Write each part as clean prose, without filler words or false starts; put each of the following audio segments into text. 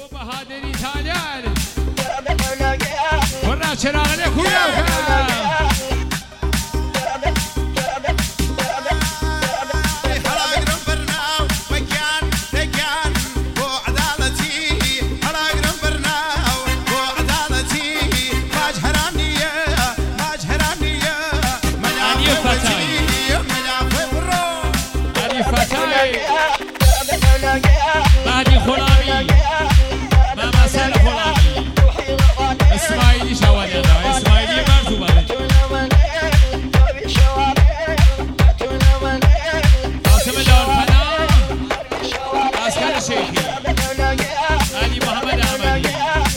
بهادری تالار ورا چراغ له خویا بعدي خلامي ماما سال خلامي اسماعيلي شوالي انا اسماعيلي مرتو بارد قاسم الدار فنا عسكر شيخي علي محمد احمدي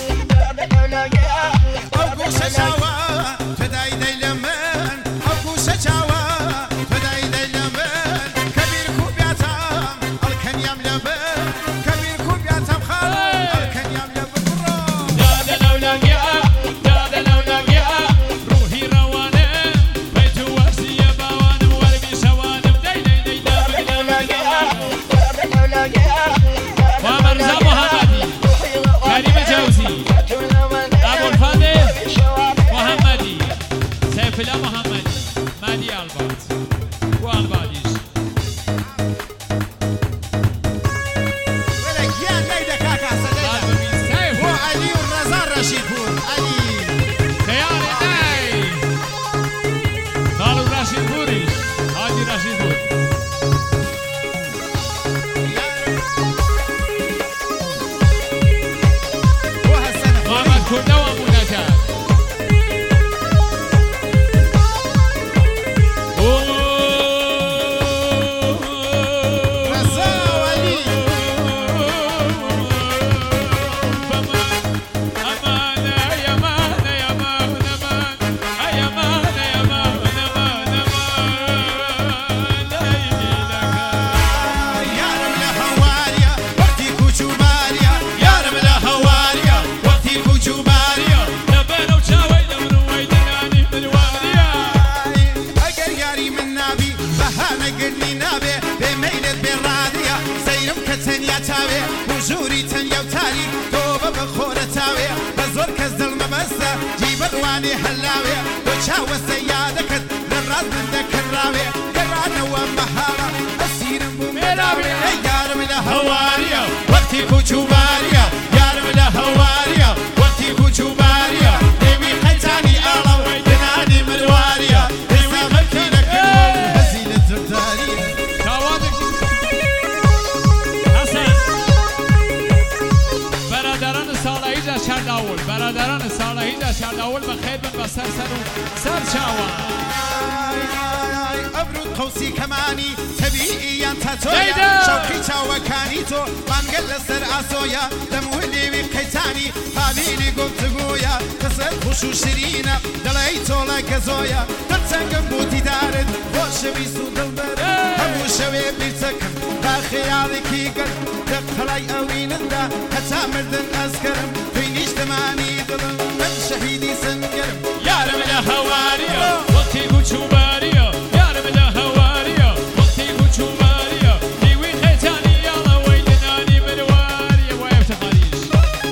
اكو سجاوة فداي ديلمن اكو سجاوة فداي ديلمن كبير كوبياتا الكن يملبن فلا محمد مادي البات والباديش ولك يا نيدا كاكا سديدا هو علي والرزار رشيد بور علي خيالي ناي قالوا رشيد بوريش هادي رشيد بور وهالسنة محمد كرده ومنجات وجوري تنيا وتاري توبة بخورة تاوي بزور كزل مبسة جيب الواني هلاوي وشاوى السيادة للراس من ذاك الراوي قرانا ومهارة أسير بميراوي يا رب الهواريا وقتي كوشوباريا يا رب الهواريا وقتي كوشوباريا ديوي خيتاني ألو دناني مرواريا ديوي خلتينك هزيلة الدارية برادران صالحی در شرداول بخیر بن بسر سر شاوا ابرود قوسی کمانی طبیعی تاتویا شوقی چاوکانی تو منگل سر اسویا دمولی وی قیتانی حالیلی گفتگویا تصد خوشو شیرینه دلی تولا کزویا درتنگم بودی دارد خوشوی سو دلبر همو شوی بیرتکم با خیالی کی گل دقلای اویننده حتا مردن ازگرم فینیش دمانی دلم من شهیدی سنگرم یارم الهواریا وقتی کوچوباریا یارم الهواریا وقتی کوچوباریا دیوی خیتانی یالا ویدنانی مرواریا و افتخاریش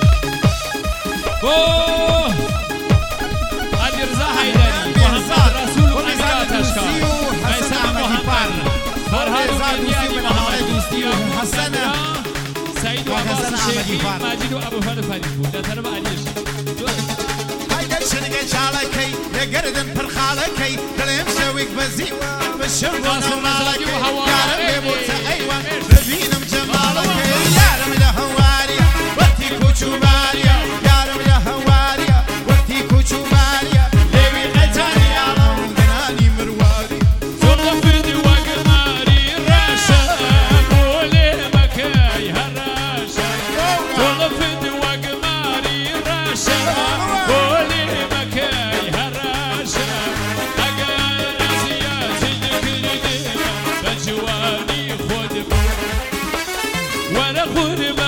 علی رضا حیدری محمد رسول امیر آتشکار میثم محمد فرهاد علی محمد دوستی و حسن سعید و عباس شیخی مجید و ابوفر فریدپور در طرف علیش شنقة شالكي لقردن فرخالكي دلهم شويك بزيوة بالشرب ونمالكي يا ربي موت أيوة ربينم جمالكي يا رب الهواريا وقتي كوشو ماريا يا رب الهواريا وقتي كوشو ماريا ليوي قتاني يا لون دناني مرواري صرنا فردي وقماري راشا قولي مكاي هراشا صرنا فردي وقماري راشا قولي مكاي هراشا أقال سياسي جكردي بجواني خود وانا خود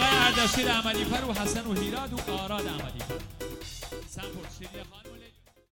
آقای اردشیر عملی فر و حسن و هیراد و آراد عملی فر